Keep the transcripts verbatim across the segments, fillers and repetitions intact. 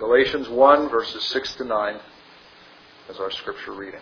Galatians one, verses six to nine, as our scripture reading.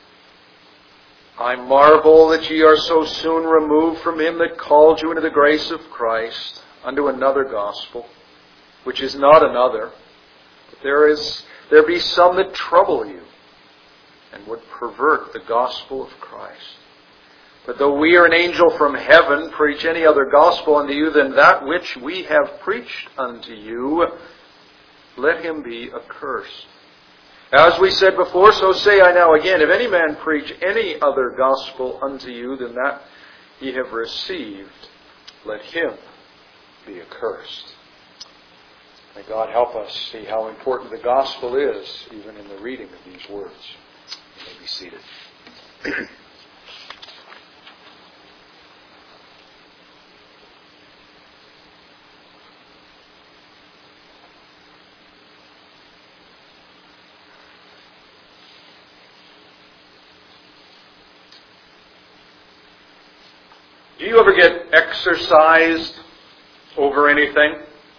I marvel that ye are so soon removed from him that called you into the grace of Christ, unto another gospel, which is not another. But there is there be some that trouble you, and would pervert the gospel of Christ. But though we are an angel from heaven, preach any other gospel unto you than that which we have preached unto you, let him be accursed. As we said before, so say I now again, if any man preach any other gospel unto you than that ye have received, let him be accursed. May God help us see how important the gospel is, even in the reading of these words. You may be seated. Do you ever get exercised over anything?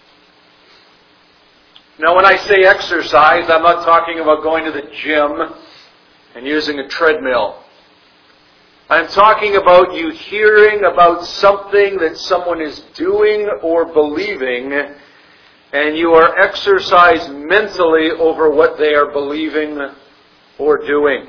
Now, when I say exercise, I'm not talking about going to the gym and using a treadmill. I'm talking about you hearing about something that someone is doing or believing, and you are exercised mentally over what they are believing or doing.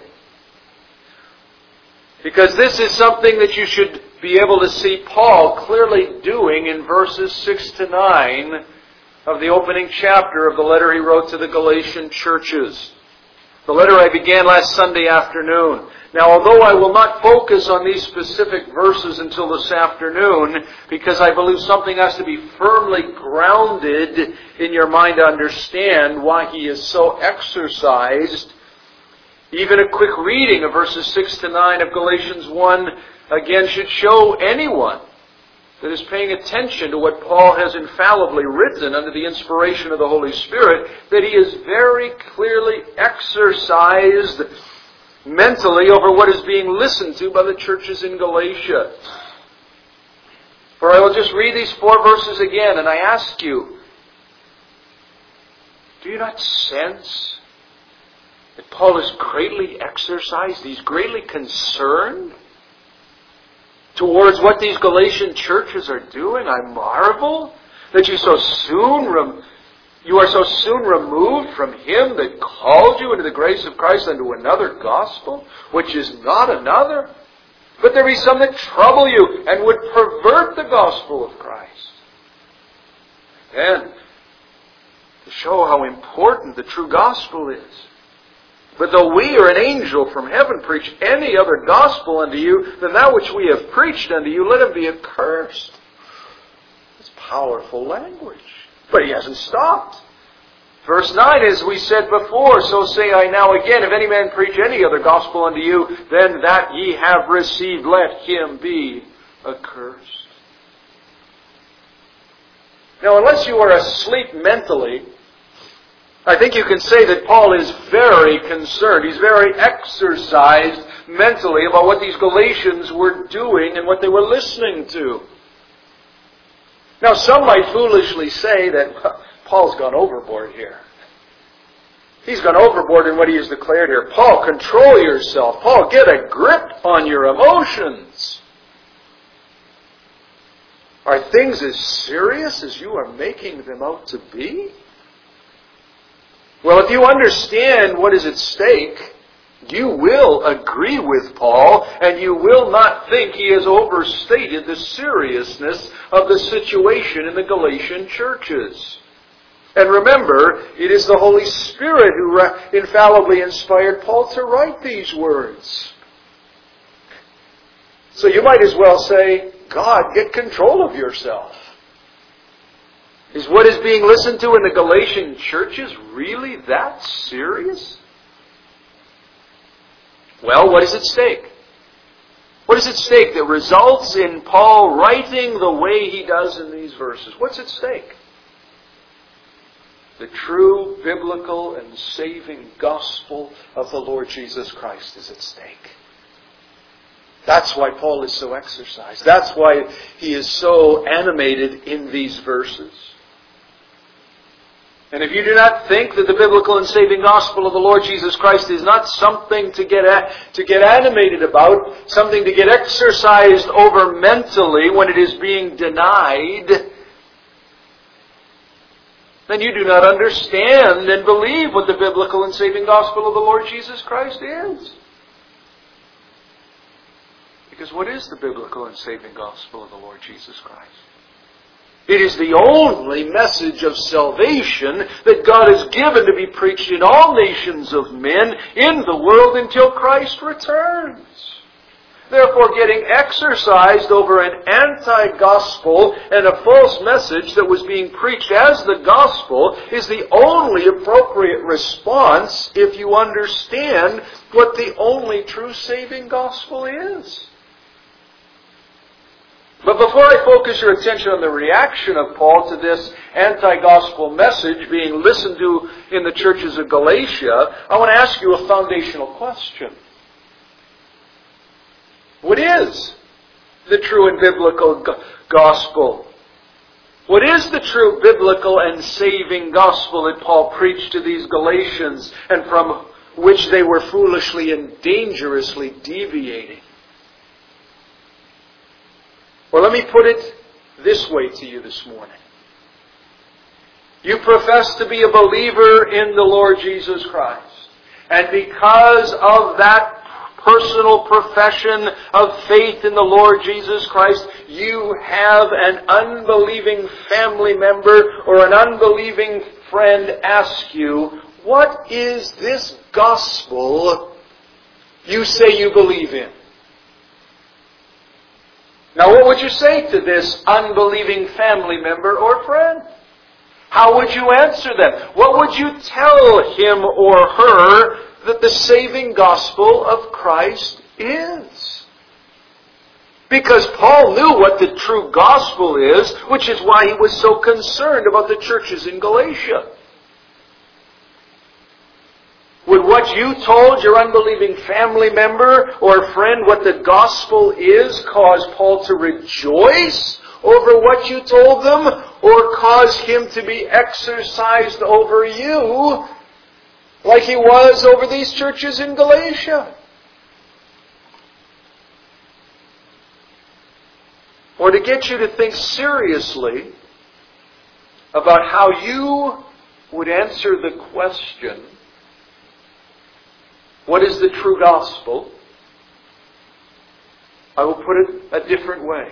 Because this is something that you should be able to see Paul clearly doing in verses six to nine of the opening chapter of the letter he wrote to the Galatian churches. The letter I began last Sunday afternoon. Now, although I will not focus on these specific verses until this afternoon, because I believe something has to be firmly grounded in your mind to understand why he is so exercised, even a quick reading of verses six to nine of Galatians one, again, should show anyone that is paying attention to what Paul has infallibly written under the inspiration of the Holy Spirit, that he is very clearly exercised mentally over what is being listened to by the churches in Galatia. For I will just read these four verses again, and I ask you, do you not sense that Paul is greatly exercised? He's greatly concerned towards what these Galatian churches are doing. I marvel that you so soon rem- you are so soon removed from him that called you into the grace of Christ unto another gospel, which is not another. But there be some that trouble you and would pervert the gospel of Christ. And to show how important the true gospel is. But though we or an angel from heaven preach any other gospel unto you than that which we have preached unto you, let him be accursed. That's powerful language. But he hasn't stopped. Verse nine, as we said before, so say I now again, if any man preach any other gospel unto you than that ye have received, let him be accursed. Now, unless you are asleep mentally, I think you can say that Paul is very concerned. He's very exercised mentally about what these Galatians were doing and what they were listening to. Now, some might foolishly say that well, Paul's gone overboard here. He's gone overboard in what he has declared here. Paul, control yourself. Paul, get a grip on your emotions. Are things as serious as you are making them out to be? Well, if you understand what is at stake, you will agree with Paul, and you will not think he has overstated the seriousness of the situation in the Galatian churches. And remember, it is the Holy Spirit who infallibly inspired Paul to write these words. So you might as well say, God, get control of yourself. Is what is being listened to in the Galatian churches really that serious? Well, what is at stake? What is at stake that results in Paul writing the way he does in these verses? What's at stake? The true biblical and saving gospel of the Lord Jesus Christ is at stake. That's why Paul is so exercised. That's why he is so animated in these verses. And if you do not think that the biblical and saving gospel of the Lord Jesus Christ is not something to get a, to get animated about, something to get exercised over mentally when it is being denied, then you do not understand and believe what the biblical and saving gospel of the Lord Jesus Christ is. Because what is the biblical and saving gospel of the Lord Jesus Christ? It is the only message of salvation that God has given to be preached in all nations of men in the world until Christ returns. Therefore, getting exercised over an anti-gospel and a false message that was being preached as the gospel is the only appropriate response if you understand what the only true saving gospel is. But before I focus your attention on the reaction of Paul to this anti-gospel message being listened to in the churches of Galatia, I want to ask you a foundational question. What is the true and biblical gospel? What is the true biblical and saving gospel that Paul preached to these Galatians and from which they were foolishly and dangerously deviating? Well, let me put it this way to you this morning. You profess to be a believer in the Lord Jesus Christ. And because of that personal profession of faith in the Lord Jesus Christ, you have an unbelieving family member or an unbelieving friend ask you, what is this gospel you say you believe in? Now, what would you say to this unbelieving family member or friend? How would you answer them? What would you tell him or her that the saving gospel of Christ is? Because Paul knew what the true gospel is, which is why he was so concerned about the churches in Galatia. Would what you told your unbelieving family member or friend what the gospel is cause Paul to rejoice over what you told them, or cause him to be exercised over you like he was over these churches in Galatia? Or to get you to think seriously about how you would answer the question, what is the true gospel? I will put it a different way.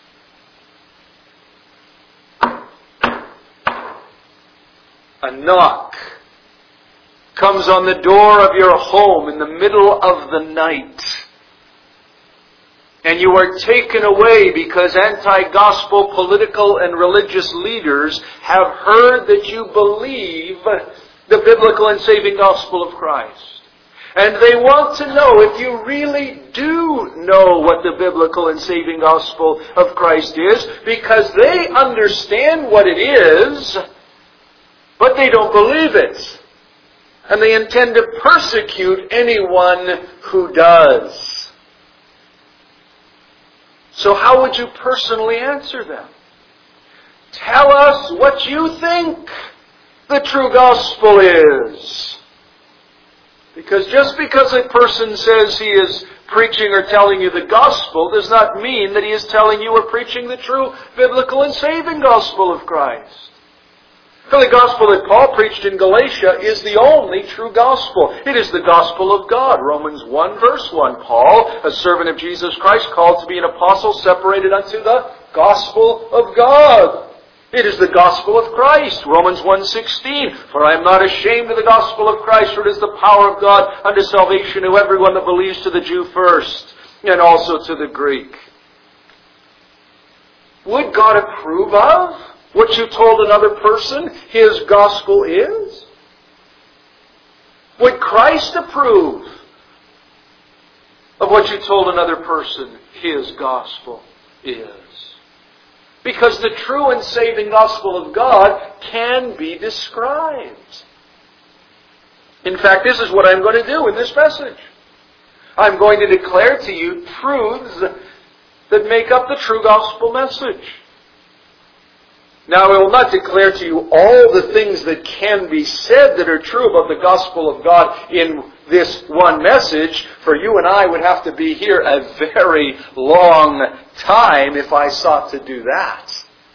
A knock comes on the door of your home in the middle of the night, and you are taken away because anti-gospel political and religious leaders have heard that you believe the biblical and saving gospel of Christ. And they want to know if you really do know what the biblical and saving gospel of Christ is, because they understand what it is, but they don't believe it. And they intend to persecute anyone who does. So how would you personally answer them? Tell us what you think the true gospel is. Because just because a person says he is preaching or telling you the gospel does not mean that he is telling you or preaching the true biblical and saving gospel of Christ. For the gospel that Paul preached in Galatia is the only true gospel. It is the gospel of God. Romans one verse one. Paul, a servant of Jesus Christ, called to be an apostle, separated unto the gospel of God. It is the gospel of Christ. Romans one sixteen. For I am not ashamed of the gospel of Christ, for it is the power of God unto salvation to everyone that believes, to the Jew first, and also to the Greek. Would God approve of what you told another person His gospel is? Would Christ approve of what you told another person His gospel is? Because the true and saving gospel of God can be described. In fact, this is what I'm going to do in this message. I'm going to declare to you truths that make up the true gospel message. Now, I will not declare to you all the things that can be said that are true about the gospel of God in this one message, for you and I would have to be here a very long time if I sought to do that.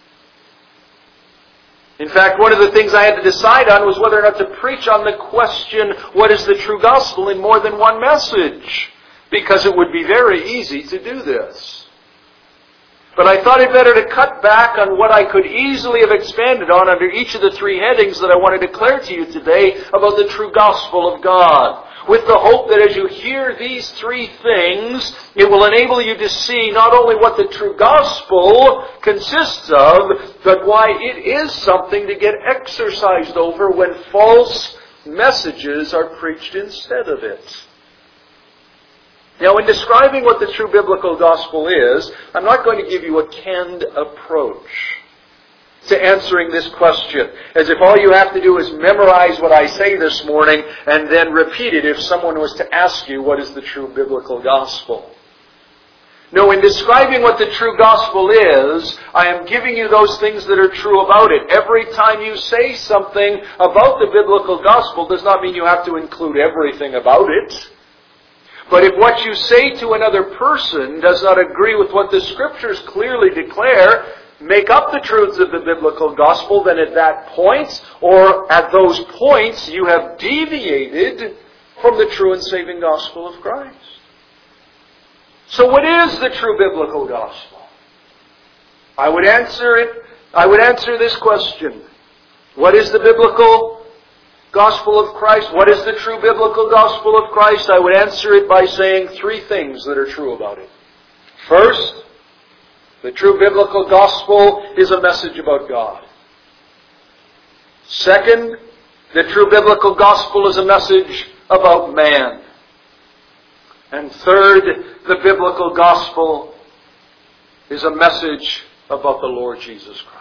In fact, one of the things I had to decide on was whether or not to preach on the question, what is the true gospel, in more than one message, because it would be very easy to do this. But I thought it better to cut back on what I could easily have expanded on under each of the three headings that I want to declare to you today about the true gospel of God, with the hope that as you hear these three things, it will enable you to see not only what the true gospel consists of, but why it is something to get exercised over when false messages are preached instead of it. Now, in describing what the true biblical gospel is, I'm not going to give you a canned approach to answering this question, as if all you have to do is memorize what I say this morning and then repeat it if someone was to ask you what is the true biblical gospel. No, in describing what the true gospel is, I am giving you those things that are true about it. Every time you say something about the biblical gospel does not mean you have to include everything about it. But if what you say to another person does not agree with what the Scriptures clearly declare, make up the truths of the biblical gospel, then at that point, or at those points, you have deviated from the true and saving gospel of Christ. So what is the true biblical gospel? I would answer it, I would answer this question. What is the biblical gospel of Christ? What is the true biblical gospel of Christ? I would answer it by saying three things that are true about it. First, the true biblical gospel is a message about God. Second, the true biblical gospel is a message about man. And third, the biblical gospel is a message about the Lord Jesus Christ.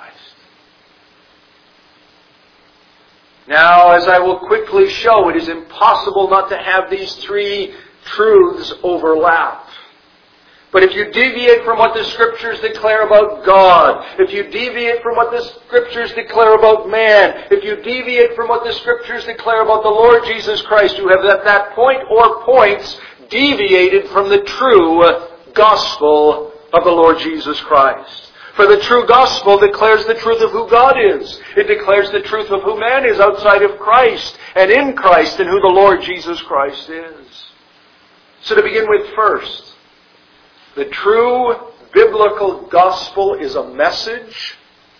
Now, as I will quickly show, it is impossible not to have these three truths overlap. But if you deviate from what the Scriptures declare about God, if you deviate from what the Scriptures declare about man, if you deviate from what the Scriptures declare about the Lord Jesus Christ, you have at that point or points deviated from the true gospel of the Lord Jesus Christ. For the true gospel declares the truth of who God is. It declares the truth of who man is outside of Christ, and in Christ, and who the Lord Jesus Christ is. So to begin with first, the true biblical gospel is a message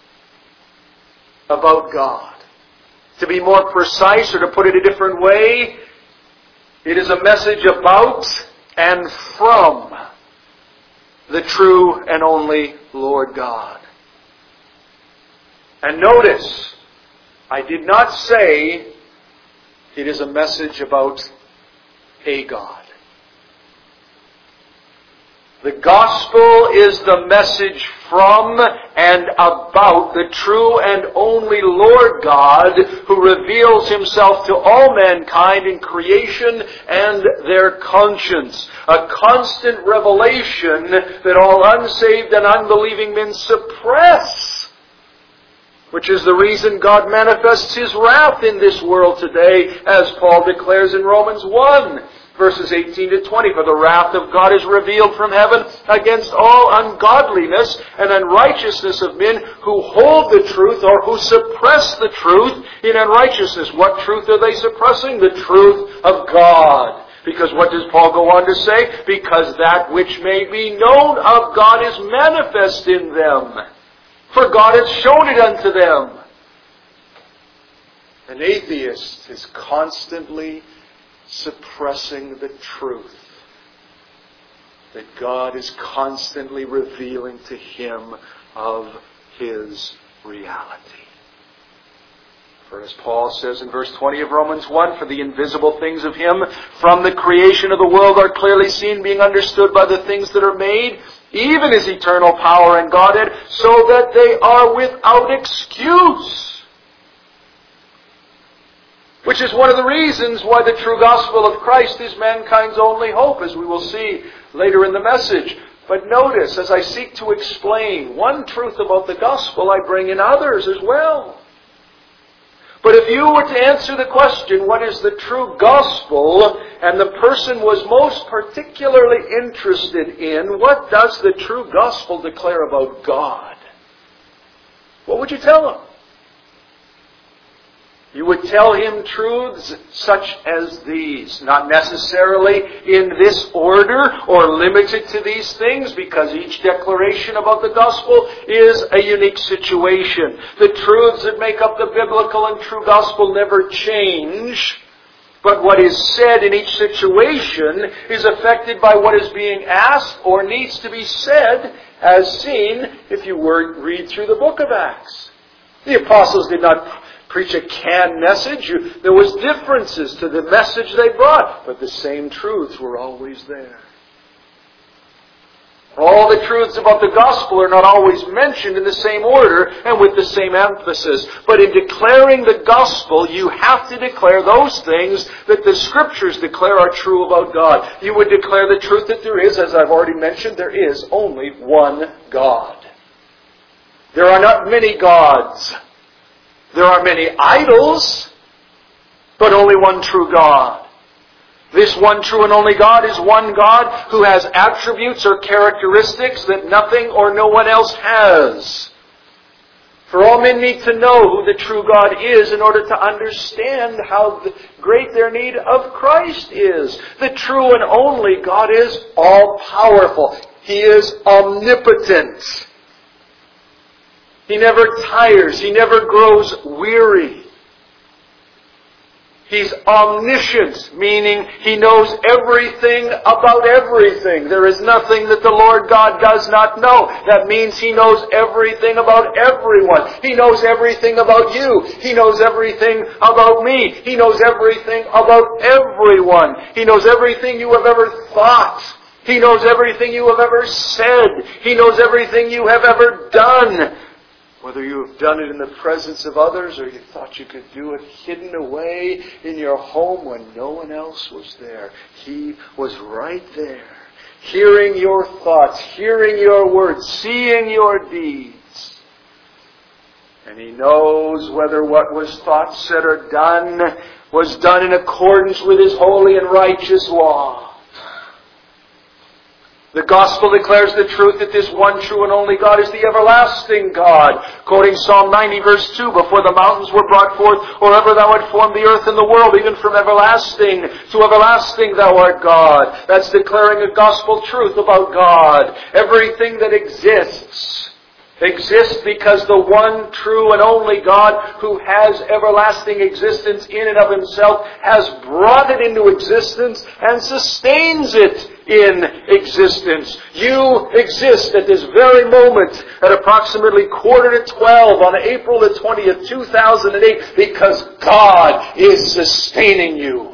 about God. To be more precise, or to put it a different way, it is a message about and from the true and only Lord God. And notice, I did not say it is a message about a God. The gospel is the message from and about the true and only Lord God, who reveals Himself to all mankind in creation and their conscience. A constant revelation that all unsaved and unbelieving men suppress, which is the reason God manifests His wrath in this world today, as Paul declares in Romans one. Verses eighteen to twenty, for the wrath of God is revealed from heaven against all ungodliness and unrighteousness of men who hold the truth or who suppress the truth in unrighteousness. What truth are they suppressing? The truth of God. Because what does Paul go on to say? Because that which may be known of God is manifest in them. For God has shown it unto them. An atheist is constantly suppressing the truth that God is constantly revealing to him of His reality. For as Paul says in verse twenty of Romans one, for the invisible things of Him from the creation of the world are clearly seen, being understood by the things that are made, even His eternal power and Godhead, so that they are without excuse. Which is one of the reasons why the true gospel of Christ is mankind's only hope, as we will see later in the message. But notice, as I seek to explain one truth about the gospel, I bring in others as well. But if you were to answer the question, what is the true gospel, and the person was most particularly interested in, what does the true gospel declare about God? What would you tell him? You would tell him truths such as these, not necessarily in this order or limited to these things, because each declaration about the gospel is a unique situation. The truths that make up the biblical and true gospel never change, but what is said in each situation is affected by what is being asked or needs to be said, as seen if you were read through the book of Acts. The apostles did not preach a canned message. There was differences to the message they brought, but the same truths were always there. All the truths about the gospel are not always mentioned in the same order and with the same emphasis. But in declaring the gospel, you have to declare those things that the Scriptures declare are true about God. You would declare the truth that there is, as I've already mentioned, there is only one God. There are not many gods. There are many idols, but only one true God. This one true and only God is one God who has attributes or characteristics that nothing or no one else has. For all men need to know who the true God is in order to understand how great their need of Christ is. The true and only God is all-powerful. He is omnipotent. He never tires. He never grows weary. He's omniscient, meaning He knows everything about everything. There is nothing that the Lord God does not know. That means He knows everything about everyone. He knows everything about you. He knows everything about me. He knows everything about everyone. He knows everything you have ever thought. He knows everything you have ever said. He knows everything you have ever done. Whether you have done it in the presence of others or you thought you could do it hidden away in your home when no one else was there. He was right there, hearing your thoughts, hearing your words, seeing your deeds. And He knows whether what was thought, said, or done was done in accordance with His holy and righteous law. The gospel declares the truth that this one true and only God is the everlasting God. Quoting Psalm ninety verse two, before the mountains were brought forth, or ever Thou had formed the earth and the world, even from everlasting to everlasting Thou art God. That's declaring a gospel truth about God. Everything that exists exists because the one true and only God who has everlasting existence in and of Himself has brought it into existence and sustains it in existence. You exist at this very moment at approximately quarter to twelve on April the twentieth, two thousand eight because God is sustaining you.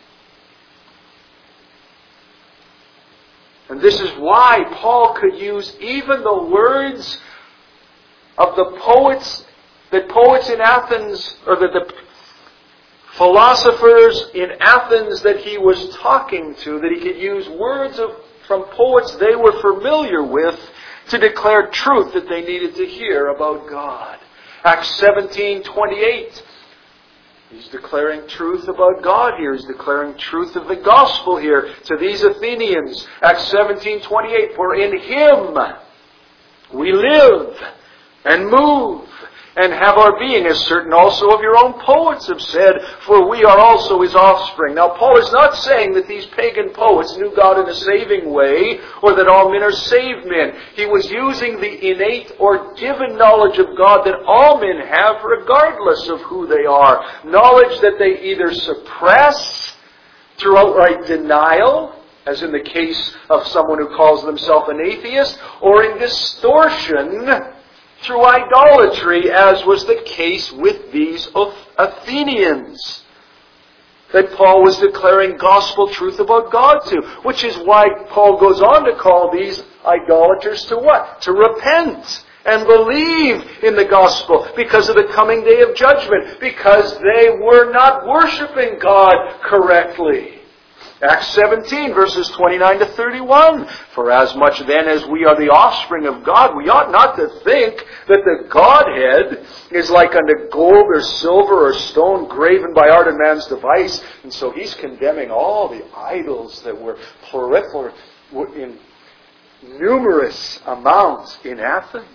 And this is why Paul could use even the words of the poets, that poets in Athens, or that the philosophers in Athens that he was talking to, that he could use words of, from poets they were familiar with to declare truth that they needed to hear about God. Acts seventeen twenty-eight. He's declaring truth about God here. He's declaring truth of the gospel here to these Athenians. Acts seventeen twenty-eight. For in Him we live and move and have our being, as certain also of your own poets have said, for we are also His offspring. Now, Paul is not saying that these pagan poets knew God in a saving way, or that all men are saved men. He was using the innate or given knowledge of God that all men have, regardless of who they are. Knowledge that they either suppress through outright denial, as in the case of someone who calls themselves an atheist, or in distortion through idolatry, as was the case with these Athenians that Paul was declaring gospel truth about God to. Which is why Paul goes on to call these idolaters to what? To repent and believe in the gospel because of the coming day of judgment, because they were not worshiping God correctly. Acts seventeen, verses twenty-nine to thirty-one. For as much then as we are the offspring of God, we ought not to think that the Godhead is like unto gold or silver or stone graven by art and man's device. And so he's condemning all the idols that were proliferate in numerous amounts in Athens.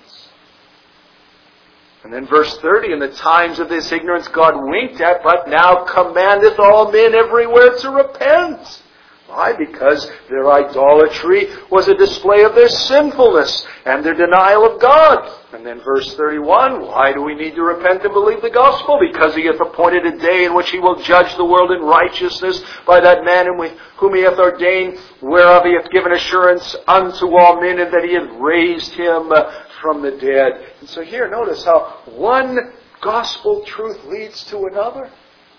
And then verse thirty, in the times of this ignorance God winked at, but now commandeth all men everywhere to repent. Why? Because their idolatry was a display of their sinfulness and their denial of God. And then verse thirty-one, why do we need to repent and believe the gospel? Because he hath appointed a day in which he will judge the world in righteousness by that man whom he hath ordained, whereof he hath given assurance unto all men, and that he hath raised him from the dead. And so here, notice how one gospel truth leads to another.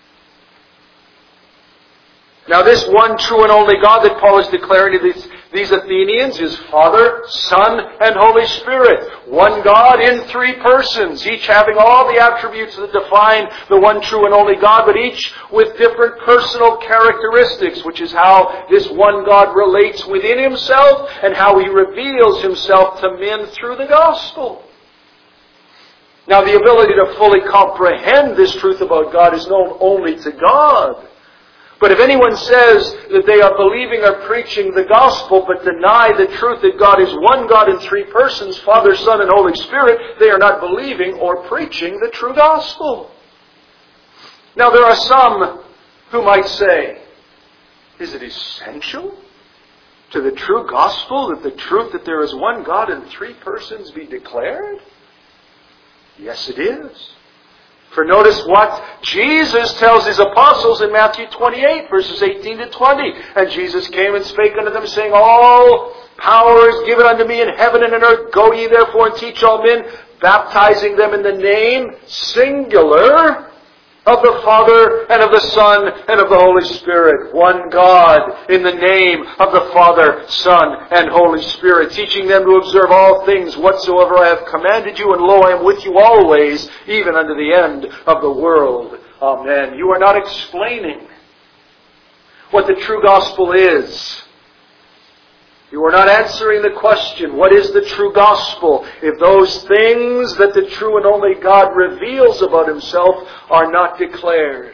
Now this one true and only God that Paul is declaring to these, these Athenians is Father, Son, and Holy Spirit. One God in three persons, each having all the attributes that define the one true and only God, but each with different personal characteristics, which is how this one God relates within himself and how he reveals himself to men through the gospel. Now the ability to fully comprehend this truth about God is known only to God. But if anyone says that they are believing or preaching the gospel but deny the truth that God is one God in three persons, Father, Son, and Holy Spirit, they are not believing or preaching the true gospel. Now there are some who might say, is it essential to the true gospel that the truth that there is one God in three persons be declared? Yes, it is. For notice what Jesus tells his apostles in Matthew twenty-eight, verses eighteen to twenty. And Jesus came and spake unto them, saying, all power is given unto me in heaven and in earth. Go ye therefore and teach all men, baptizing them in the name, singular, of the Father and of the Son and of the Holy Spirit. One God in the name of the Father, Son, and Holy Spirit. Teaching them to observe all things whatsoever I have commanded you. And lo, I am with you always, even unto the end of the world. Amen. You are not explaining what the true gospel is. You are not answering the question, what is the true gospel, if those things that the true and only God reveals about himself are not declared.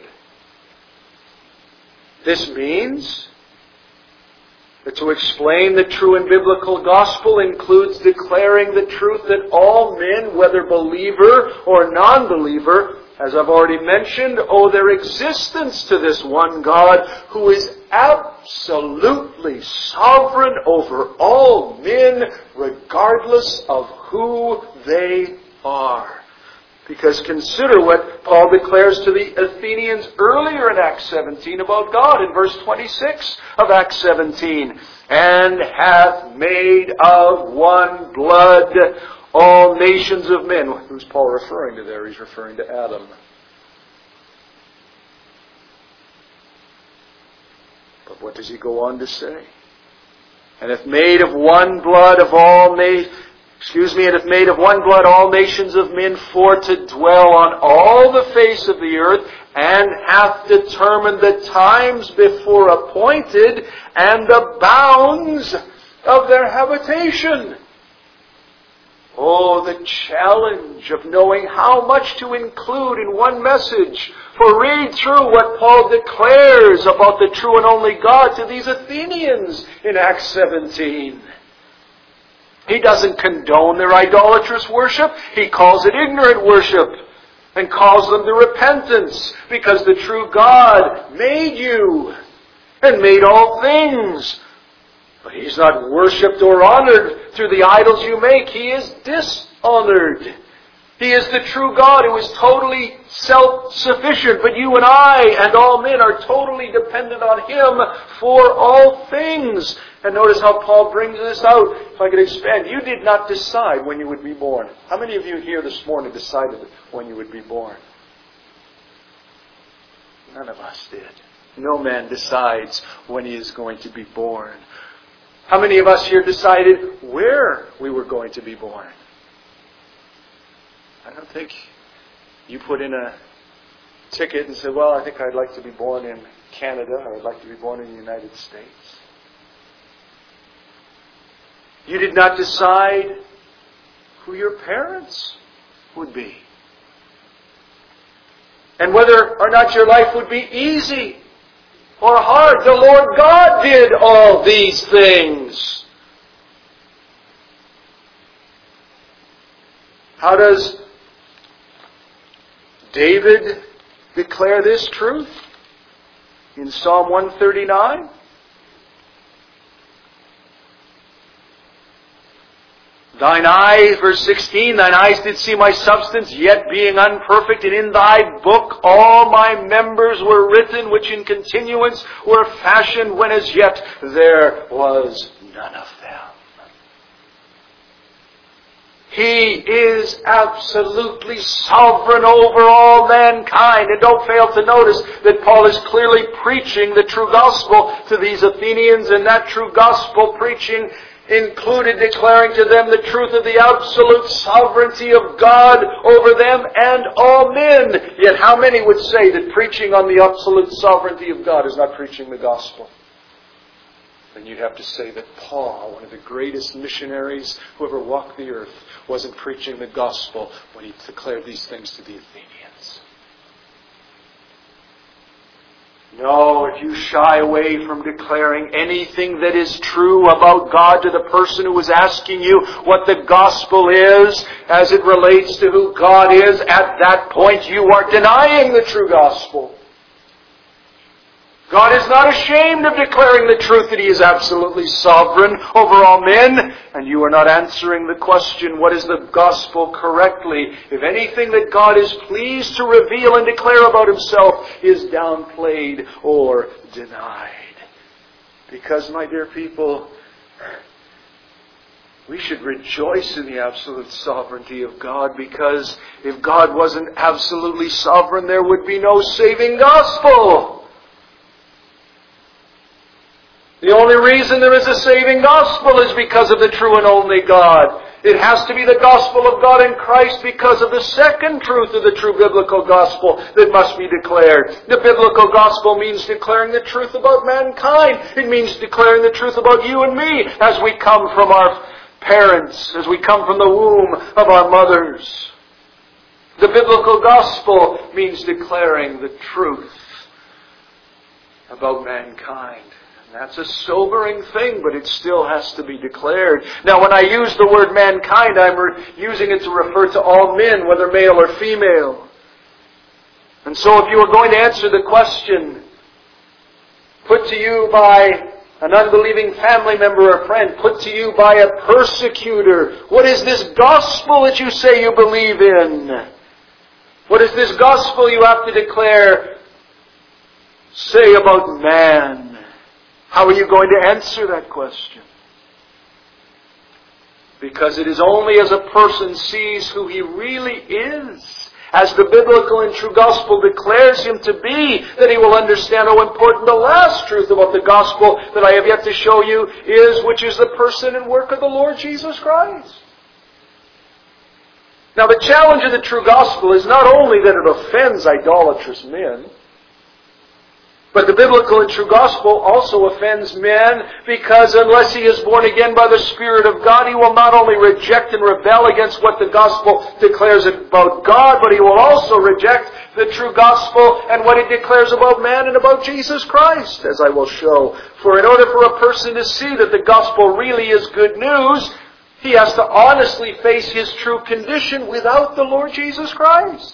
This means that to explain the true and biblical gospel includes declaring the truth that all men, whether believer or non-believer, as I've already mentioned, owe their existence to this one God who is absolutely sovereign over all men, regardless of who they are. Because consider what Paul declares to the Athenians earlier in Acts seventeen about God in verse twenty-six of Acts seventeen. And hath made of one blood all nations of men. Who's Paul referring to there? He's referring to Adam. But what does he go on to say? And hath made of one blood of all nations, excuse me, and hath made of one blood all nations of men for to dwell on all the face of the earth, and hath determined the times before appointed and the bounds of their habitation. Oh, the challenge of knowing how much to include in one message. For read through what Paul declares about the true and only God to these Athenians in Acts seventeen. He doesn't condone their idolatrous worship. He calls it ignorant worship and calls them to repentance, because the true God made you and made all things. But He's not worshipped or honored through the idols you make. He is dishonored. He is the true God who is totally self-sufficient. But you and I and all men are totally dependent on Him for all things. And notice how Paul brings this out. If I could expand. You did not decide when you would be born. How many of you here this morning decided when you would be born? None of us did. No man decides when he is going to be born. How many of us here decided where we were going to be born? I don't think you put in a ticket and said, well, I think I'd like to be born in Canada, or I'd like to be born in the United States. You did not decide who your parents would be, and whether or not your life would be easy or hard. The Lord God did all these things. How does David declare this truth? In Psalm one thirty-nine. Thine eyes, verse sixteen, thine eyes did see my substance, yet being unperfect, and in thy book all my members were written, which in continuance were fashioned, when as yet there was none of them. He is absolutely sovereign over all mankind. And don't fail to notice that Paul is clearly preaching the true gospel to these Athenians, and that true gospel preaching included declaring to them the truth of the absolute sovereignty of God over them and all men. Yet how many would say that preaching on the absolute sovereignty of God is not preaching the gospel? Then you'd have to say that Paul, one of the greatest missionaries who ever walked the earth, wasn't preaching the gospel when he declared these things to the Athenians. No, if you shy away from declaring anything that is true about God to the person who is asking you what the gospel is as it relates to who God is, at that point you are denying the true gospel. God is not ashamed of declaring the truth that He is absolutely sovereign over all men, and you are not answering the question, what is the gospel, correctly, if anything that God is pleased to reveal and declare about Himself is downplayed or denied. Because, my dear people, we should rejoice in the absolute sovereignty of God, because if God wasn't absolutely sovereign, there would be no saving gospel. The only reason there is a saving gospel is because of the true and only God. It has to be the gospel of God in Christ because of the second truth of the true biblical gospel that must be declared. The biblical gospel means declaring the truth about mankind. It means declaring the truth about you and me as we come from our parents, as we come from the womb of our mothers. The biblical gospel means declaring the truth about mankind. That's a sobering thing, but it still has to be declared. Now, when I use the word mankind, I'm re- using it to refer to all men, whether male or female. And so if you are going to answer the question put to you by an unbelieving family member or friend, put to you by a persecutor, what is this gospel that you say you believe in? What is this gospel you have to declare, say about man? How are you going to answer that question? Because it is only as a person sees who he really is, as the biblical and true gospel declares him to be, that he will understand how important the last truth about the gospel that I have yet to show you is, which is the person and work of the Lord Jesus Christ. Now, the challenge of the true gospel is not only that it offends idolatrous men, but the biblical and true gospel also offends men, because unless he is born again by the Spirit of God, he will not only reject and rebel against what the gospel declares about God, but he will also reject the true gospel and what it declares about man and about Jesus Christ, as I will show. For in order for a person to see that the gospel really is good news, he has to honestly face his true condition without the Lord Jesus Christ.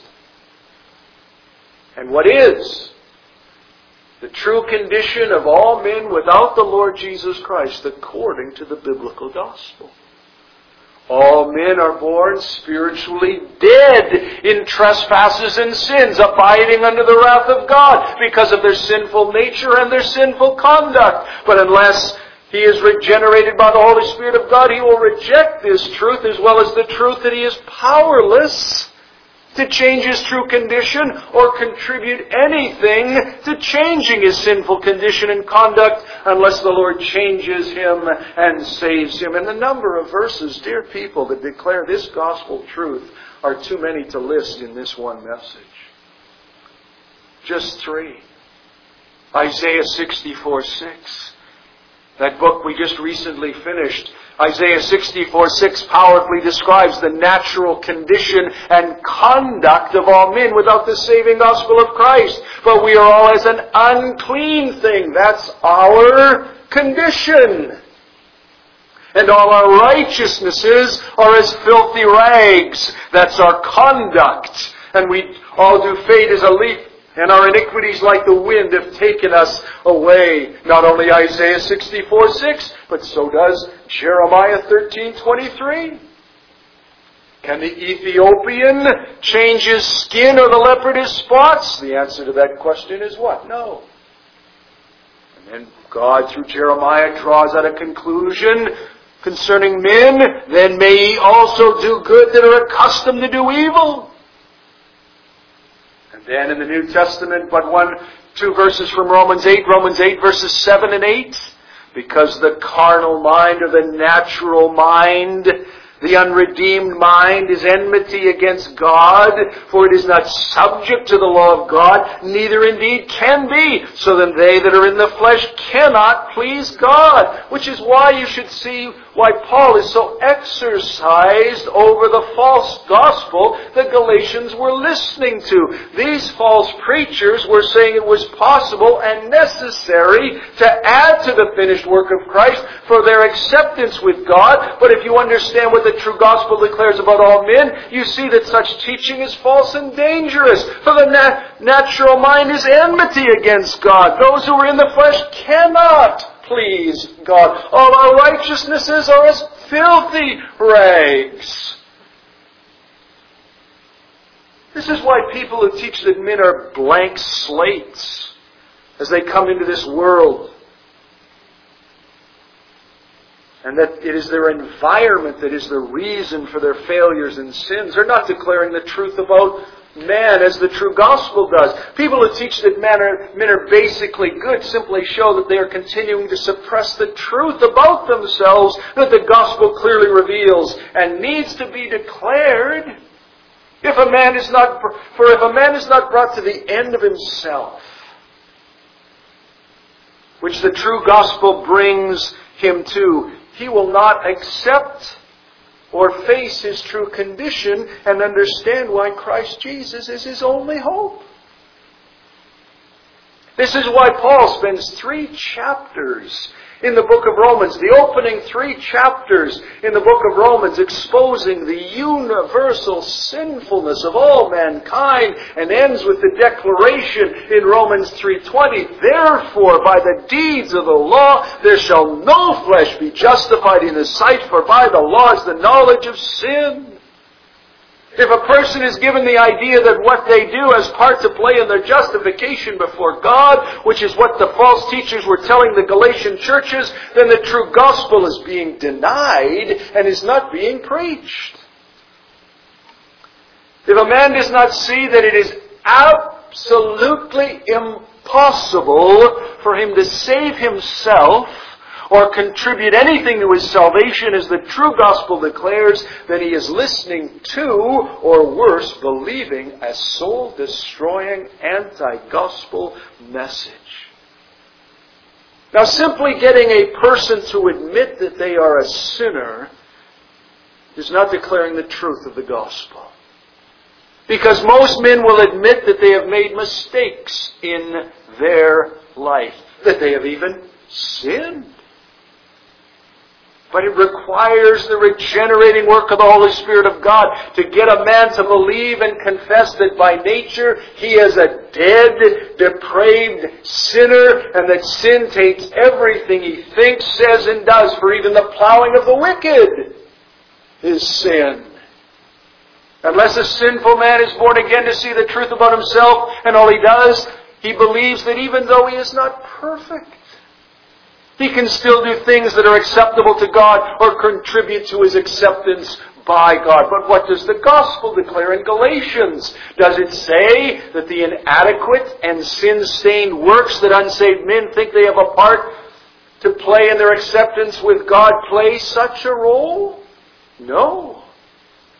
And what is the true condition of all men without the Lord Jesus Christ, according to the biblical gospel? All men are born spiritually dead in trespasses and sins, abiding under the wrath of God because of their sinful nature and their sinful conduct. But unless he is regenerated by the Holy Spirit of God, he will reject this truth, as well as the truth that he is powerless to change his true condition or contribute anything to changing his sinful condition and conduct unless the Lord changes him and saves him. And the number of verses, dear people, that declare this gospel truth are too many to list in this one message. Just three. Isaiah sixty-four six. That book we just recently finished. Isaiah sixty-four six powerfully describes the natural condition and conduct of all men without the saving gospel of Christ. But we are all as an unclean thing. That's our condition. And all our righteousnesses are as filthy rags. That's our conduct. And we all do fade as a leaf, and our iniquities like the wind have taken us away. Not only Isaiah sixty-four six, but so does Jeremiah thirteen twenty-three. Can the Ethiopian change his skin or the leopard his spots? The answer to that question is what? No. And then God, through Jeremiah, draws out a conclusion concerning men. Then may ye also do good that are accustomed to do evil. And then in the New Testament, but one, two verses from Romans eight, Romans eight verses seven and eight. Because the carnal mind or the natural mind, the unredeemed mind, is enmity against God, for it is not subject to the law of God, neither indeed can be. So then they that are in the flesh cannot please God. Which is why you should see why Paul is so exercised over the false gospel the Galatians were listening to. These false preachers were saying it was possible and necessary to add to the finished work of Christ for their acceptance with God. But if you understand what the true gospel declares about all men, you see that such teaching is false and dangerous. For the nat- natural mind is enmity against God. Those who are in the flesh cannot please God. All our righteousnesses are as filthy rags. This is why people who teach that men are blank slates as they come into this world, and that it is their environment that is the reason for their failures and sins, are not declaring the truth about man as the true gospel does. People who teach that men are, men are basically good simply show that they are continuing to suppress the truth about themselves that the gospel clearly reveals and needs to be declared. If a man is not, for if a man is not brought to the end of himself, which the true gospel brings him to, he will not accept or face his true condition and understand why Christ Jesus is his only hope. This is why Paul spends three chapters in the book of Romans, the opening three chapters in the book of Romans, exposing the universal sinfulness of all mankind, and ends with the declaration in Romans three twenty, therefore by the deeds of the law there shall no flesh be justified in his sight, for by the law is the knowledge of sin. If a person is given the idea that what they do has part to play in their justification before God, which is what the false teachers were telling the Galatian churches, then the true gospel is being denied and is not being preached. If a man does not see that it is absolutely impossible for him to save himself or contribute anything to his salvation as the true gospel declares, then he is listening to, or worse, believing a soul-destroying anti-gospel message. Now, simply getting a person to admit that they are a sinner is not declaring the truth of the gospel. Because most men will admit that they have made mistakes in their life, that they have even sinned. But it requires the regenerating work of the Holy Spirit of God to get a man to believe and confess that by nature he is a dead, depraved sinner, and that sin takes everything he thinks, says, and does, for even the plowing of the wicked is sin. Unless a sinful man is born again to see the truth about himself, and all he does, he believes that even though he is not perfect, he can still do things that are acceptable to God or contribute to his acceptance by God. But what does the gospel declare in Galatians? Does it say that the inadequate and sin-stained works that unsaved men think they have a part to play in their acceptance with God play such a role? No.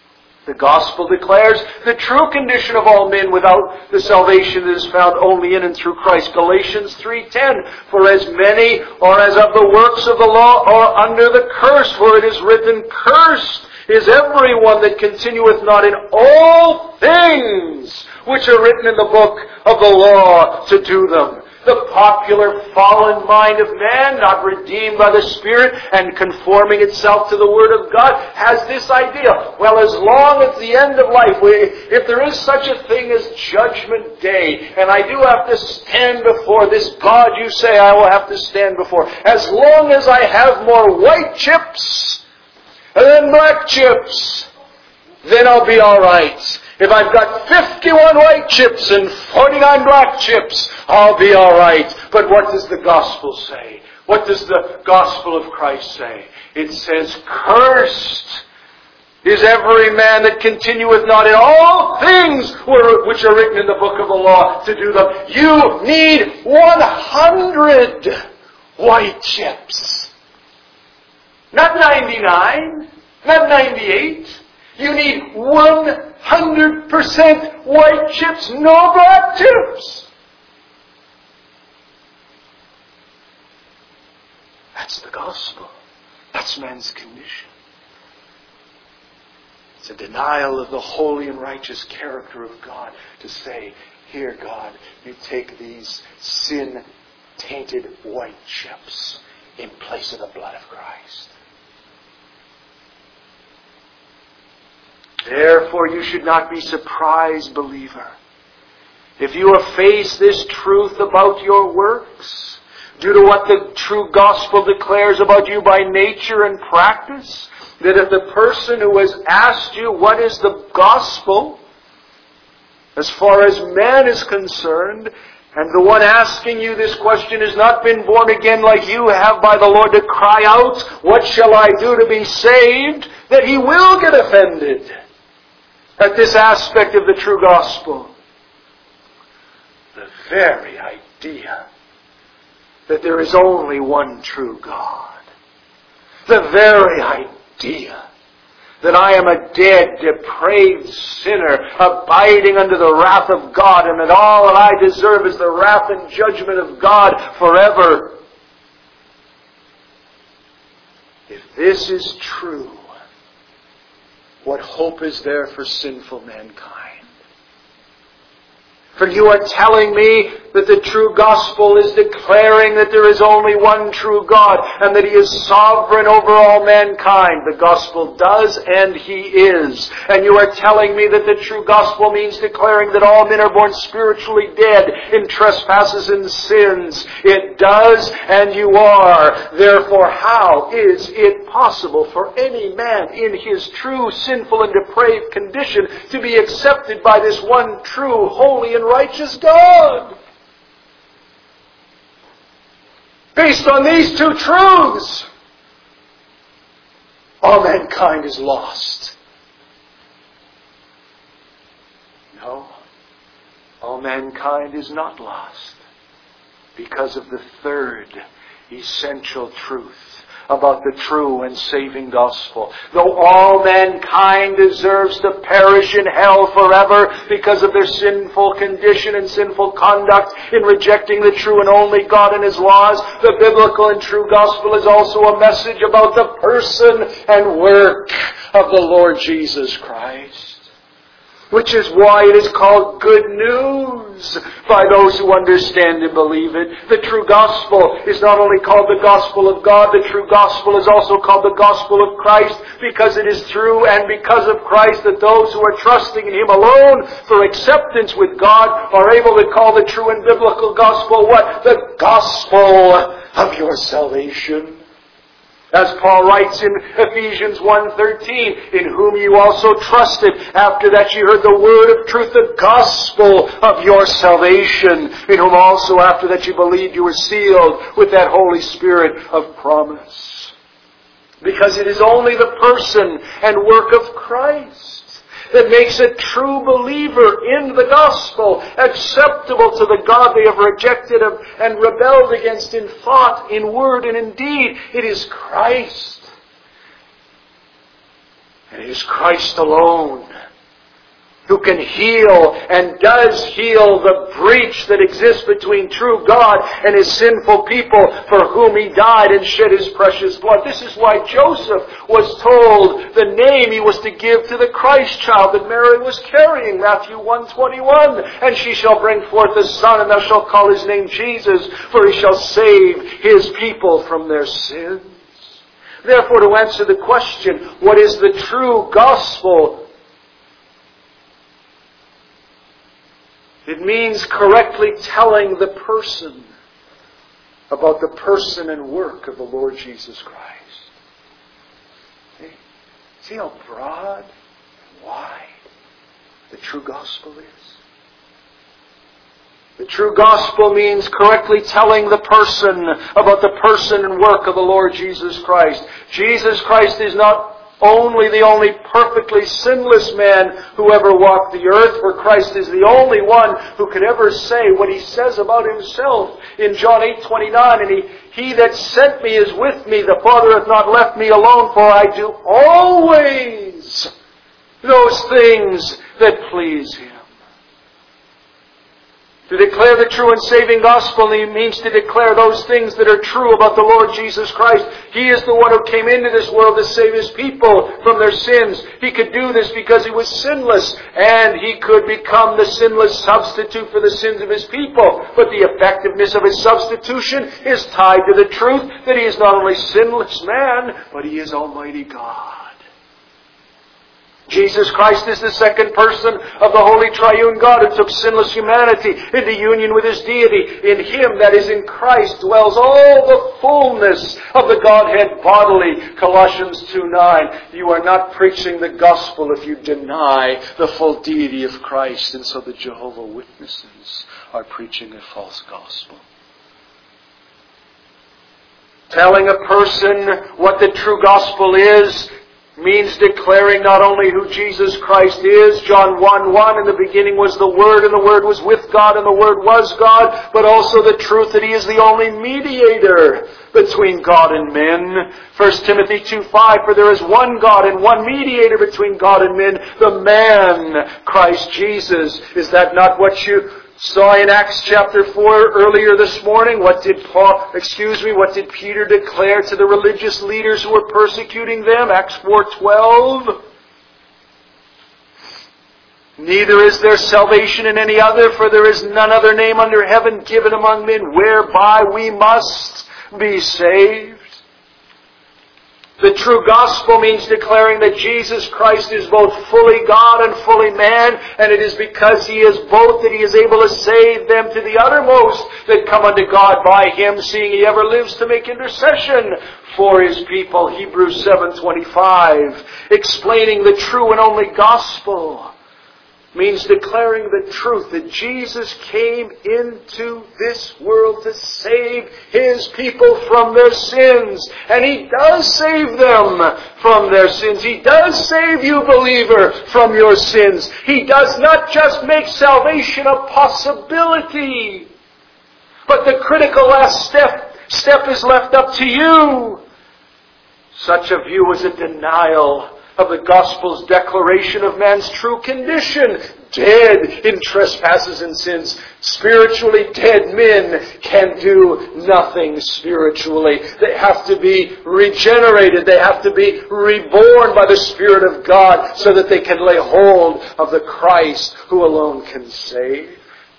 The gospel declares the true condition of all men without the salvation that is found only in and through Christ. Galatians three ten, for as many are as of the works of the law are under the curse, for it is written, cursed is everyone that continueth not in all things which are written in the book of the law to do them. The popular fallen mind of man, not redeemed by the Spirit and conforming itself to the Word of God, has this idea. Well, as long as the end of life, if there is such a thing as Judgment Day, and I do have to stand before this God you say I will have to stand before, as long as I have more white chips than black chips, then I'll be all right. If I've got fifty-one white chips and forty-nine black chips, I'll be all right. But what does the gospel say? What does the gospel of Christ say? It says, cursed is every man that continueth not in all things which are written in the book of the law to do them. You need one hundred white chips. Not ninety-nine, not ninety-eight. You need one hundred percent white chips, no black chips. That's the gospel. That's man's condition. It's a denial of the holy and righteous character of God to say, here, God, you take these sin-tainted white chips in place of the blood of Christ. Therefore, you should not be surprised, believer, if you have faced this truth about your works, due to what the true gospel declares about you by nature and practice, that if the person who has asked you what is the gospel, as far as man is concerned, and the one asking you this question has not been born again like you have by the Lord to cry out, what shall I do to be saved? That he will get offended at this aspect of the true gospel. The very idea that there is only one true God. The very idea that I am a dead, depraved sinner abiding under the wrath of God, and that all that I deserve is the wrath and judgment of God forever. If this is true, what hope is there for sinful mankind? For you are telling me that the true gospel is declaring that there is only one true God and that He is sovereign over all mankind. The gospel does, and He is. And you are telling me that the true gospel means declaring that all men are born spiritually dead in trespasses and sins. It does, and you are. Therefore, how is it possible for any man in his true sinful and depraved condition to be accepted by this one true, holy, and righteous God? Based on these two truths, all mankind is lost. No, all mankind is not lost because of the third essential truth about the true and saving gospel. Though all mankind deserves to perish in hell forever because of their sinful condition and sinful conduct in rejecting the true and only God and His laws, the biblical and true gospel is also a message about the person and work of the Lord Jesus Christ. Which is why it is called good news by those who understand and believe it. The true gospel is not only called the gospel of God, the true gospel is also called the gospel of Christ, because it is through and because of Christ that those who are trusting in Him alone for acceptance with God are able to call the true and biblical gospel what? The gospel of your salvation. As Paul writes in Ephesians one thirteen, in whom you also trusted, after that you heard the word of truth, the gospel of your salvation, in whom also after that you believed you were sealed with that Holy Spirit of promise. Because it is only the person and work of Christ that makes a true believer in the gospel acceptable to the God they have rejected and rebelled against in thought, in word, and in deed. It is Christ. And it is Christ alone who can heal and does heal the breach that exists between true God and His sinful people for whom He died and shed His precious blood. This is why Joseph was told the name he was to give to the Christ child that Mary was carrying, Matthew one twenty-one. And she shall bring forth a son, and thou shalt call his name Jesus, for he shall save his people from their sins. Therefore, to answer the question, what is the true gospel? It means correctly telling the person about the person and work of the Lord Jesus Christ. See, see how broad and wide the true gospel is? The true gospel means correctly telling the person about the person and work of the Lord Jesus Christ. Jesus Christ is not only the only perfectly sinless man who ever walked the earth, for Christ is the only one who could ever say what He says about Himself in John eight twenty-nine. And he, he that sent me is with me. The Father hath not left me alone, for I do always those things that please Him. To declare the true and saving gospel means to declare those things that are true about the Lord Jesus Christ. He is the one who came into this world to save His people from their sins. He could do this because He was sinless, and He could become the sinless substitute for the sins of His people. But the effectiveness of His substitution is tied to the truth that He is not only sinless man, but He is Almighty God. Jesus Christ is the second person of the Holy Triune God who took sinless humanity into union with His deity. In Him, that is in Christ, dwells all the fullness of the Godhead bodily. Colossians two nine. You are not preaching the gospel if you deny the full deity of Christ. And so the Jehovah Witnesses are preaching a false gospel. Telling a person what the true gospel is means declaring not only who Jesus Christ is, John one one, in the beginning was the Word, and the Word was with God, and the Word was God, but also the truth that He is the only mediator between God and men. First Timothy two five, for there is one God and one mediator between God and men, the man, Christ Jesus. Is that not what you saw in Acts chapter four earlier this morning? What did Paul, excuse me, what did Peter declare to the religious leaders who were persecuting them? Acts four twelve. Neither is there salvation in any other, for there is none other name under heaven given among men whereby we must be saved. The true gospel means declaring that Jesus Christ is both fully God and fully man, and it is because He is both that He is able to save them to the uttermost that come unto God by Him, seeing He ever lives to make intercession for His people. Hebrews seven twenty-five, explaining the true and only gospel, means declaring the truth that Jesus came into this world to save His people from their sins. And He does save them from their sins. He does save you, believer, from your sins. He does not just make salvation a possibility, but the critical last step, step is left up to you. Such a view is a denial of the gospel's declaration of man's true condition. Dead in trespasses and sins. Spiritually dead men can do nothing spiritually. They have to be regenerated. They have to be reborn by the Spirit of God so that they can lay hold of the Christ who alone can save.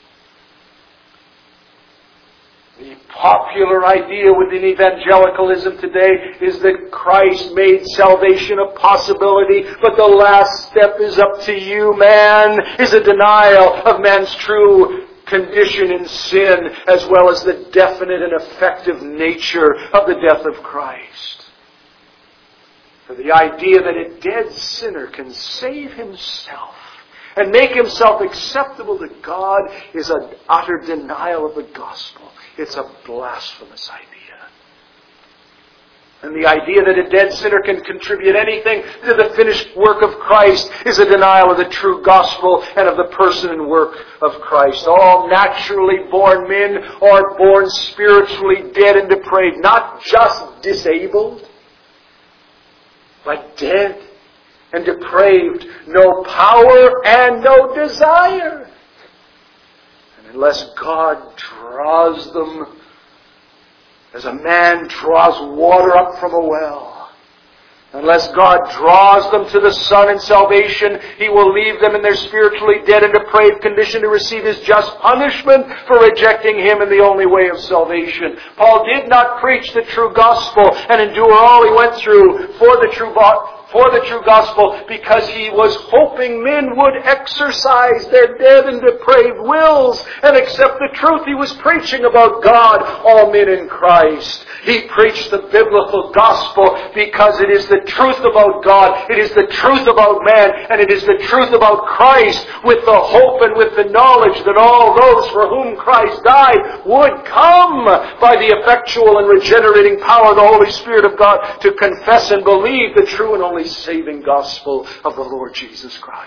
The popular idea within evangelicalism today is that Christ made salvation a possibility, but the last step is up to you, man, is a denial of man's true condition in sin, as well as the definite and effective nature of the death of Christ. For the idea that a dead sinner can save himself and make himself acceptable to God is an utter denial of the gospel. It's a blasphemous idea. And the idea that a dead sinner can contribute anything to the finished work of Christ is a denial of the true gospel and of the person and work of Christ. All naturally born men are born spiritually dead and depraved, not just disabled, but dead and depraved, no power and no desire. And unless God draws them as a man draws water up from a well, unless God draws them to the Son in salvation, He will leave them in their spiritually dead and depraved condition to receive His just punishment for rejecting Him in the only way of salvation. Paul did not preach the true gospel and endure all he went through for the true gospel. For the true gospel, because he was hoping men would exercise their dead and depraved wills and accept the truth he was preaching about God, all men in Christ. He preached the biblical gospel because it is the truth about God, it is the truth about man, and it is the truth about Christ, with the hope and with the knowledge that all those for whom Christ died would come by the effectual and regenerating power of the Holy Spirit of God to confess and believe the true and only saving gospel of the Lord Jesus Christ.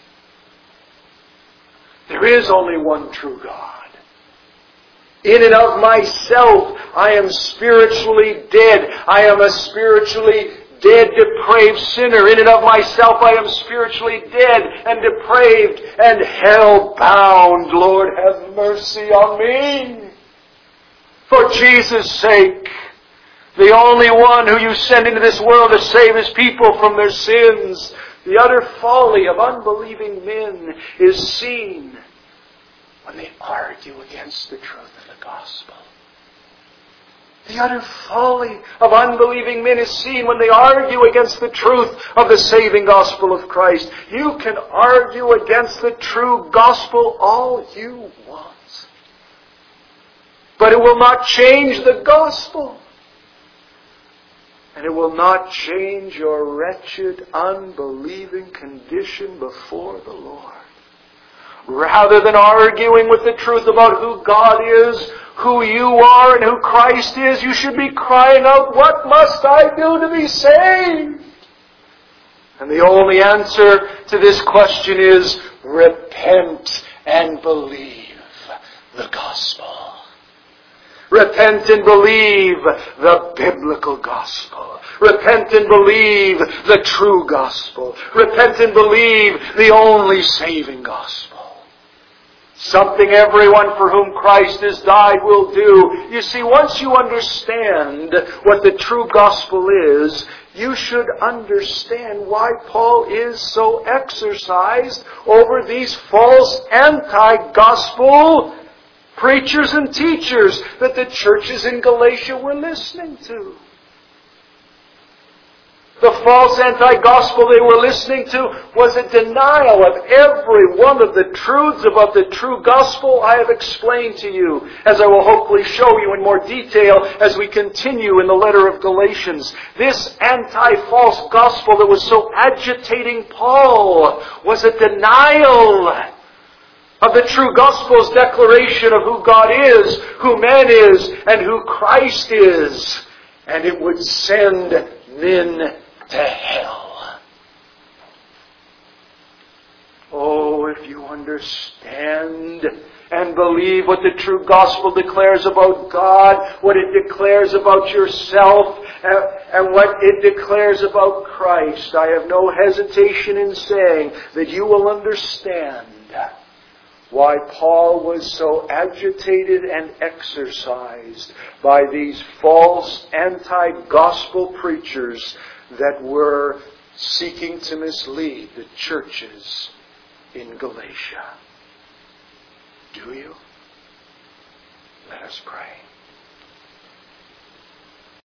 There is only one true God. In and of myself, I am spiritually dead. I am a spiritually dead, depraved sinner. In and of myself, I am spiritually dead and depraved and hell-bound. Lord, have mercy on me. For Jesus' sake, the only one who you send into this world to save His people from their sins. The utter folly of unbelieving men is seen when they argue against the truth of the gospel. The utter folly of unbelieving men is seen when they argue against the truth of the saving gospel of Christ. You can argue against the true gospel all you want, but it will not change the gospel. And it will not change your wretched, unbelieving condition before the Lord. Rather than arguing with the truth about who God is, who you are, and who Christ is, you should be crying out, what must I do to be saved? And the only answer to this question is, repent and believe the gospel. Repent and believe the biblical gospel. Repent and believe the true gospel. Repent and believe the only saving gospel. Something everyone for whom Christ has died will do. You see, once you understand what the true gospel is, you should understand why Paul is so exercised over these false anti-gospel preachers and teachers that the churches in Galatia were listening to. The false anti-gospel they were listening to was a denial of every one of the truths about the true gospel I have explained to you, as I will hopefully show you in more detail as we continue in the letter of Galatians. This anti-false gospel that was so agitating Paul was a denial of the true gospel's declaration of who God is, who man is, and who Christ is. And it would send men to hell. Oh, if you understand and believe what the true gospel declares about God, what it declares about yourself, and what it declares about Christ, I have no hesitation in saying that you will understand why Paul was so agitated and exercised by these false anti-gospel preachers that were seeking to mislead the churches in Galatia. Do you? Let us pray.